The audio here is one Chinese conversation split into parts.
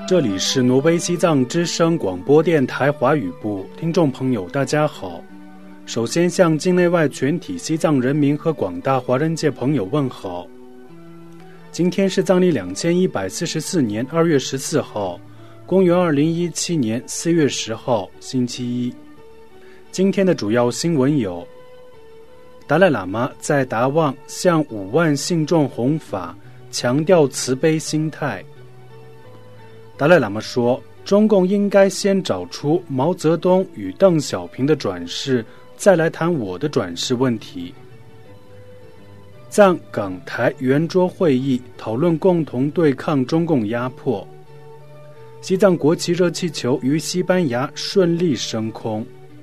这里是挪威西藏之声广播电台华语部，听众朋友大家好。首先向境内外全体西藏人民和广大华人界朋友问好。今天是藏历2144年2月14号，公元2017年4月10号，星期一。今天的主要新闻有：达赖喇嘛在达旺向5万信众弘法，强调慈悲心态。达赖喇嘛说，中共应该先找出毛泽东与邓小平的转世，再来谈我的转世问题。藏港台圆桌会议讨论共同对抗中共压迫。西藏国旗热气球于西班牙顺利升空。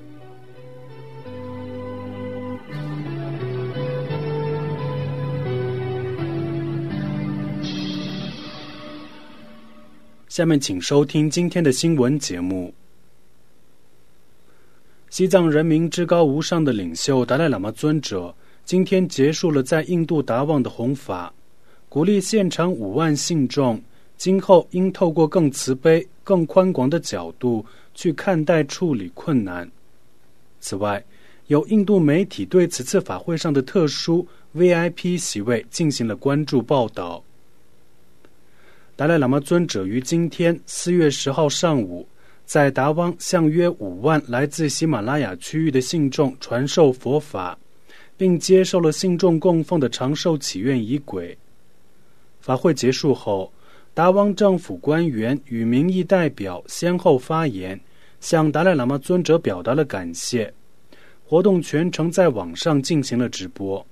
下面请收听今天的新闻节目。西藏人民至高无上的领袖达赖喇嘛尊者今天结束了在印度达旺的弘法，鼓励现场5万信众今后应透过更慈悲、更宽广的角度去看待处理困难。此外，有印度媒体对此次法会上的特殊 VIP 席位进行了关注报道。达赖喇嘛尊者于今天4月10号上午，在达旺向约5万来自喜马拉雅区域的信众传授佛法，并接受了信众供奉的长寿祈愿仪轨。法会结束后，达旺政府官员与民意代表先后发言，向达赖喇嘛尊者表达了感谢。活动全程在网上进行了直播。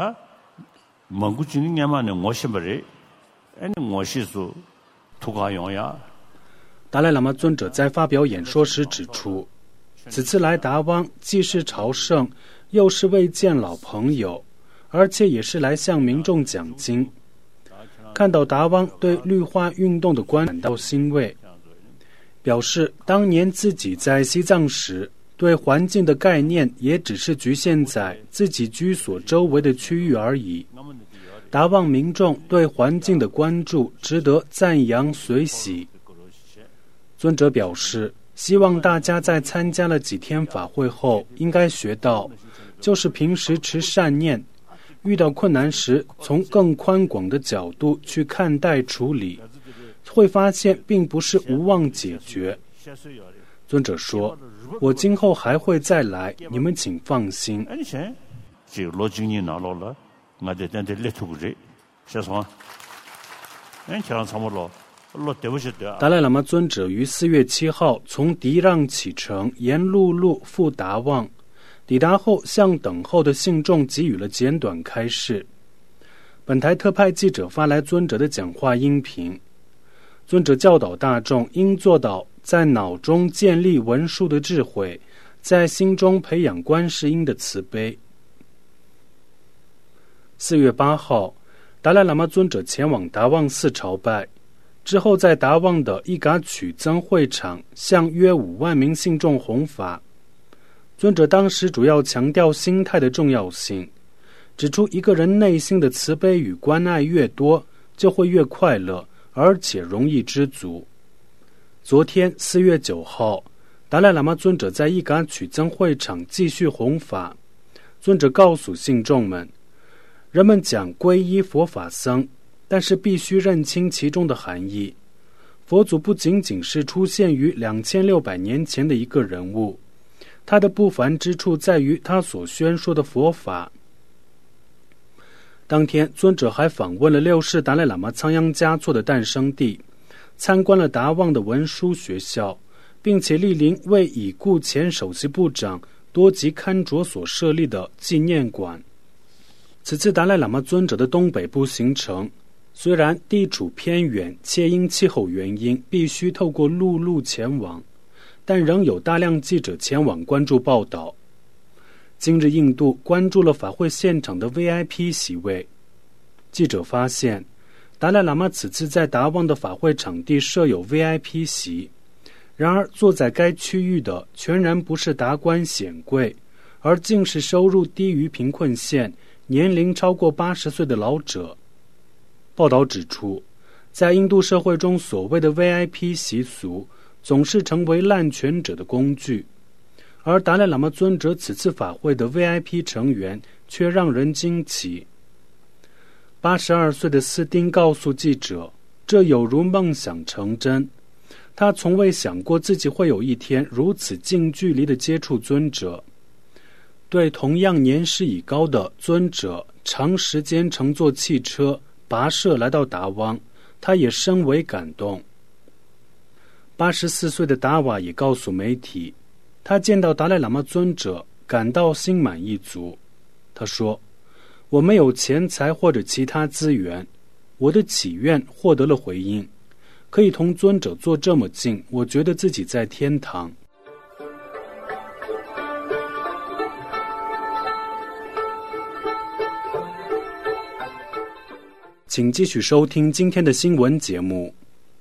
达赖喇嘛尊者在发表演说时指出，此次来达旺既是朝圣，又是为见老朋友，而且也是来向民众讲经。看到达旺对绿化运动的观感到欣慰，表示当年自己在西藏时，对环境的概念也只是局限在自己居所周围的区域而已。达旺民众对环境的关注值得赞扬随喜。尊者表示，希望大家在参加了几天法会后，应该学到，就是平时持善念，遇到困难时从更宽广的角度去看待处理，会发现并不是无望解决。尊者说，我今后还会再来，你们请放心。达赖喇嘛尊者于4月7号从迪让启程，沿陆路赴达旺，抵达后向等候的信众给予了简短开示。本台特派记者发来尊者的讲话音频。尊者教导大众应做到在脑中建立文殊的智慧，在心中培养观世音的慈悲。4月8号，达赖喇嘛尊者前往达旺寺朝拜，之后在达旺的伊嘎曲增会场向约5万名信众弘法。尊者当时主要强调心态的重要性，指出一个人内心的慈悲与关爱越多，就会越快乐，而且容易知足。昨天4月9号，达赖喇嘛尊者在伊嘎曲增会场继续弘法。尊者告诉信众们，人们讲皈依佛法僧，但是必须认清其中的含义。佛祖不仅仅是出现于2600年前的一个人物，他的不凡之处在于他所宣说的佛法。当天，尊者还访问了6世达赖喇嘛仓央嘉措的诞生地，参观了达旺的文殊学校，并且莅临为已故前首席部长多吉堪卓所设立的纪念馆。此次达赖喇嘛尊者的东北部行程，虽然地处偏远，且因气候原因必须透过陆路前往，但仍有大量记者前往关注报道。今日印度关注了法会现场的 VIP 席位，记者发现达赖喇嘛此次在达旺的法会场地设有 VIP 席，然而坐在该区域的全然不是达官显贵，而竟是收入低于贫困线、年龄超过80岁的老者。报道指出， 在印度社会中，所谓的 VIP 习俗总是成为滥权者的工具，而达赖喇嘛尊者此次法会的 VIP 成员却让人惊奇。82岁的斯丁告诉记者，这有如梦想成真，他从未想过自己会有一天如此近距离地接触尊者。对同样年事已高的尊者长时间乘坐汽车跋涉来到达汪，他也深为感动。84岁的达瓦也告诉媒体，他见到达赖喇嘛尊者感到心满意足。他说，我没有钱财或者其他资源，我的祈愿获得了回应，可以同尊者坐这么近，我觉得自己在天堂。请继续收听今天的新闻节目。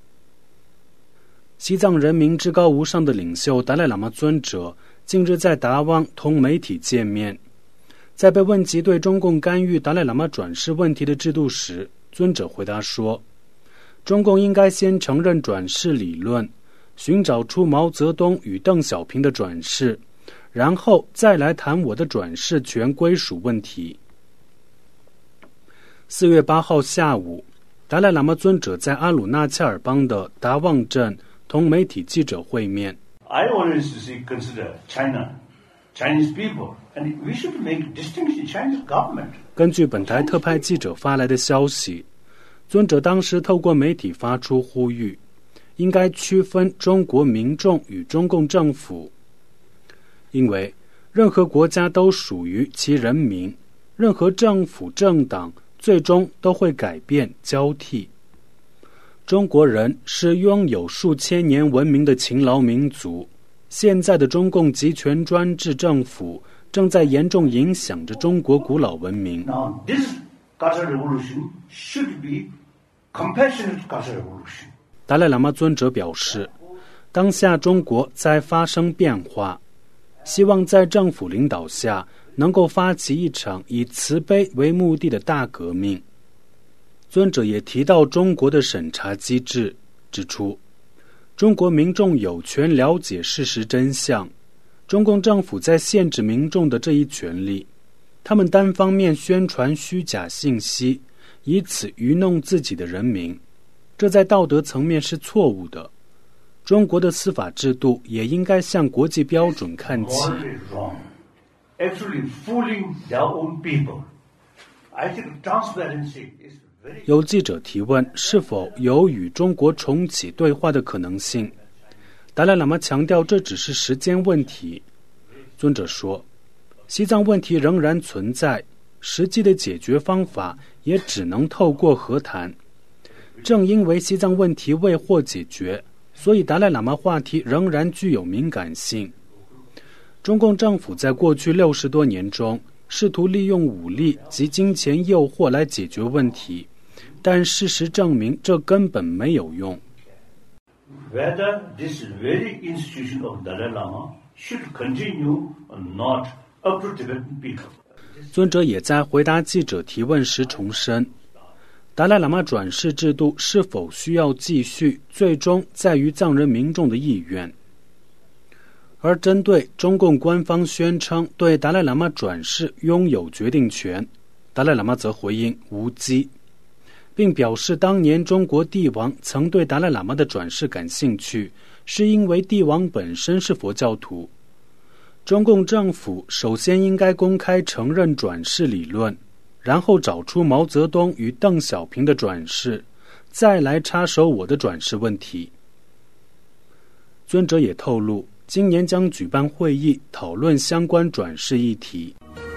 西藏人民至高无上的领袖达赖喇嘛尊者近日在达汪同媒体见面，在被问及对中共干预达赖喇嘛转世问题的制度时，尊者回答说，中共应该先承认转世理论，寻找出毛泽东与邓小平的转世，然后再来谈我的转世权归属问题。4月8号下午，达赖喇嘛尊者在阿鲁纳恰尔邦的达旺镇同媒体记者会面。 I always consider China, Chinese people, and we should make distinction Chinese government. 根据本台特派记者发来的消息，尊者当时透过媒体发出呼吁，应该区分中国民众与中共政府，因为任何国家都属于其人民，任何政府政党最终都会改变交替。中国人是拥有数千年文明的勤劳民族，现在的中共集权专制政府正在严重影响着中国古老文明。 Now, this cultural revolution should be compassionate cultural revolution. 达赖喇嘛尊者表示，当下中国在发生变化，希望在政府领导下能够发起一场以慈悲为目的的大革命。尊者也提到中国的审查机制，指出中国民众有权了解事实真相，中共政府在限制民众的这一权利，他们单方面宣传虚假信息，以此愚弄自己的人民，这在道德层面是错误的。中国的司法制度也应该向国际标准看齐。 Actually fooling their own people. I think transparency is very... 有记者提问是否有与中国重启对话的可能性，达赖喇嘛强调这只是时间问题。尊者说，西藏问题仍然存在，实际的解决方法也只能透过和谈。正因为西藏问题未获解决，所以达赖喇嘛话题仍然具有敏感性。中共政府在过去60多年中试图利用武力及金钱诱惑来解决问题，但事实证明这根本没有用。 Whether this very institution of Dalai Lama should continue or not, up to Tibetan people. 尊者也在回答记者提问时重申，达赖喇嘛转世制度是否需要继续，最终在于藏人民众的意愿。而针对中共官方宣称对达赖喇嘛转世拥有决定权，达赖喇嘛则回应无稽，并表示当年中国帝王曾对达赖喇嘛的转世感兴趣，是因为帝王本身是佛教徒。中共政府首先应该公开承认转世理论，然后找出毛泽东与邓小平的转世，再来插手我的转世问题。尊者也透露，今年将举办会议讨论相关转世议题。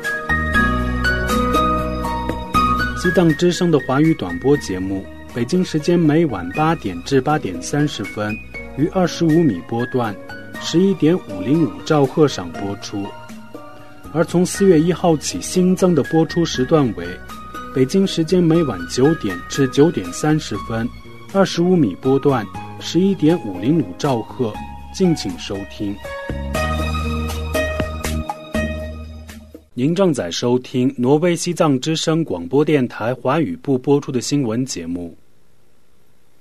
西藏之声的华语短播节目，北京时间每晚8点至8点30分于25米波段11.505兆赫上播出，而从4月1号起新增的播出时段为北京时间每晚9点至9点30分25米波段11.505兆赫，敬请收听。您正在收听挪威西藏之声广播电台华语部播出的新闻节目。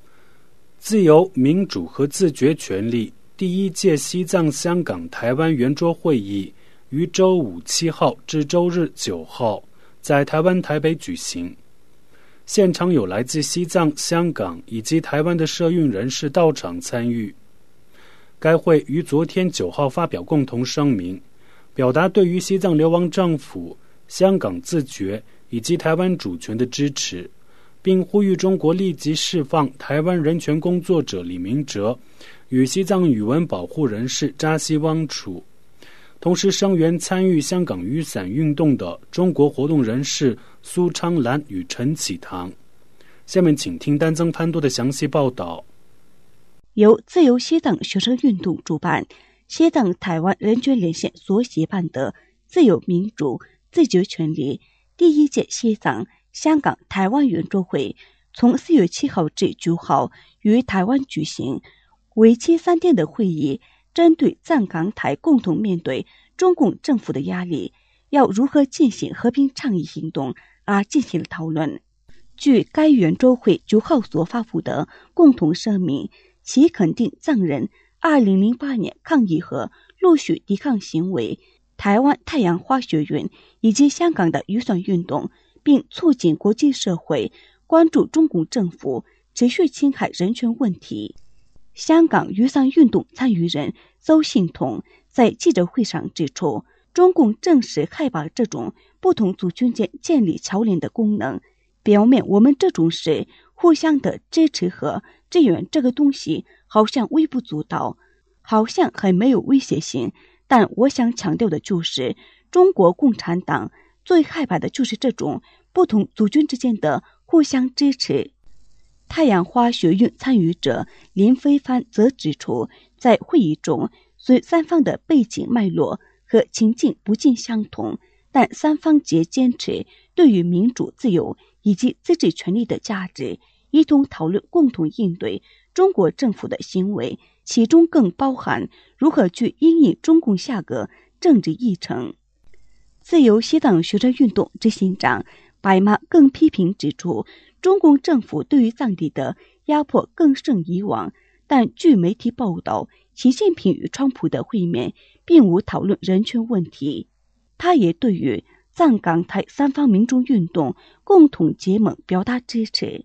自由、民主和自决权利第1届西藏香港台湾圆桌会议于周五7号至周日9号在台湾台北举行。现场有来自西藏、香港以及台湾的社运人士到场参与。该会于昨天9号发表共同声明，表达对于西藏流亡政府、香港自决以及台湾主权的支持，并呼吁中国立即释放台湾人权工作者李明哲与西藏语文保护人士扎西汪楚，同时声援参与香港雨伞运动的中国活动人士苏昌兰与陈启堂。下面请听丹增潘多的详细报道。 由自由西藏学生运动主办，西藏台湾人权连线所协办的自由、民主、自决权利第1届西藏香港台湾圆桌会从4月7号至9号于台湾举行。为期3天的会议针对藏港台共同面对中共政府的压力，要如何进行和平倡议行动而进行了讨论。据该圆桌会9号所发布的共同声明，其肯定藏人2008年抗议和陆续抵抗行为、台湾太阳花学运以及香港的雨伞运动，并促进国际社会关注中共政府持续侵害人权问题。香港雨伞运动参与人邹信同在记者会上指出，中共正是害怕这种不同族群间建立桥梁的功能，表面我们这种事互相的支持和支援这个东西好像微不足道，好像很没有威胁性，但我想强调的就是，中国共产党最害怕的就是这种不同族群之间的互相支持。太阳花学运参与者林飞帆则指出，在会议中，虽三方的背景脉络和情境不尽相同，但三方皆坚持对于民主、自由以及自治权利的价值，一同讨论共同应对中国政府的行为，其中更包含如何去因应中共下个政治议程。自由西藏学生运动执行长白马更批评指出，中共政府对于藏地的压迫更胜以往，但据媒体报道，习近平与川普的会面并无讨论人权问题。他也对于藏港台三方民众运动共同结盟表达支持。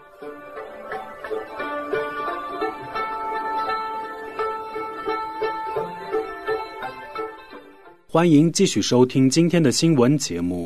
欢迎继续收听今天的新闻节目。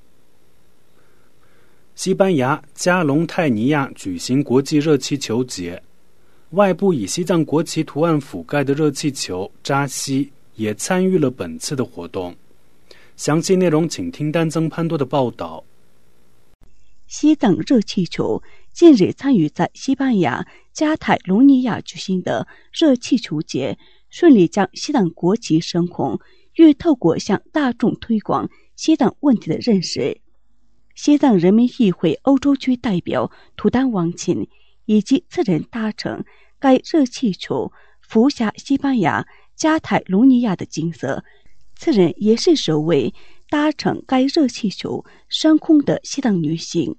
西班牙加隆泰尼亚举行国际热气球节，外部以西藏国旗图案覆盖的热气球扎西也参与了本次的活动。详细内容请听丹增潘多的报道。 西藏热气球近日参与在西班牙加泰隆尼亚举行的热气球节，顺利将西藏国旗升空，欲透过向大众推广西藏问题的认识。西藏人民议会欧洲区代表图丹王钦以及次人搭乘该热气球浮下西班牙加泰隆尼亚的景色，次人也是首位搭乘该热气球升空的西藏女性。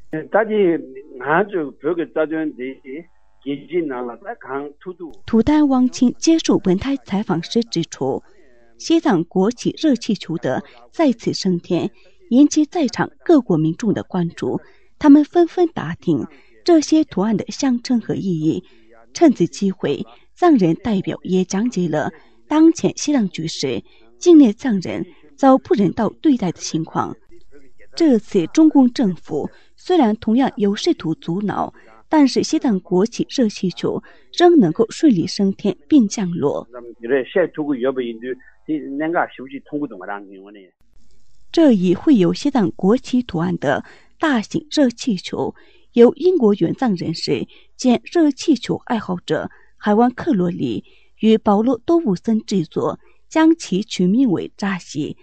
图丹王钦接受本台采访时指出，西藏国旗热气球的再次升天引起在场各国民众的关注，他们纷纷打听这些图案的象征和意义。趁此机会，藏人代表也讲解了当前西藏局势，境内藏人遭不人道对待的情况。这次中共政府虽然同样有试图阻挠，但是西藏国旗热气球仍能够顺利升天并降落。这一绘有西藏国旗图案的大型热气球，由英国援藏人士兼热气球爱好者海湾克罗里与保罗多布森制作，将其取名为扎西。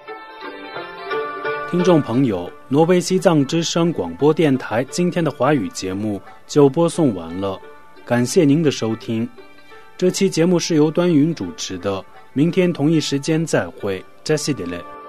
听众朋友，挪威西藏之声广播电台今天的华语节目就播送完了，感谢您的收听。这期节目是由端云主持的，明天同一时间再会，扎西德勒。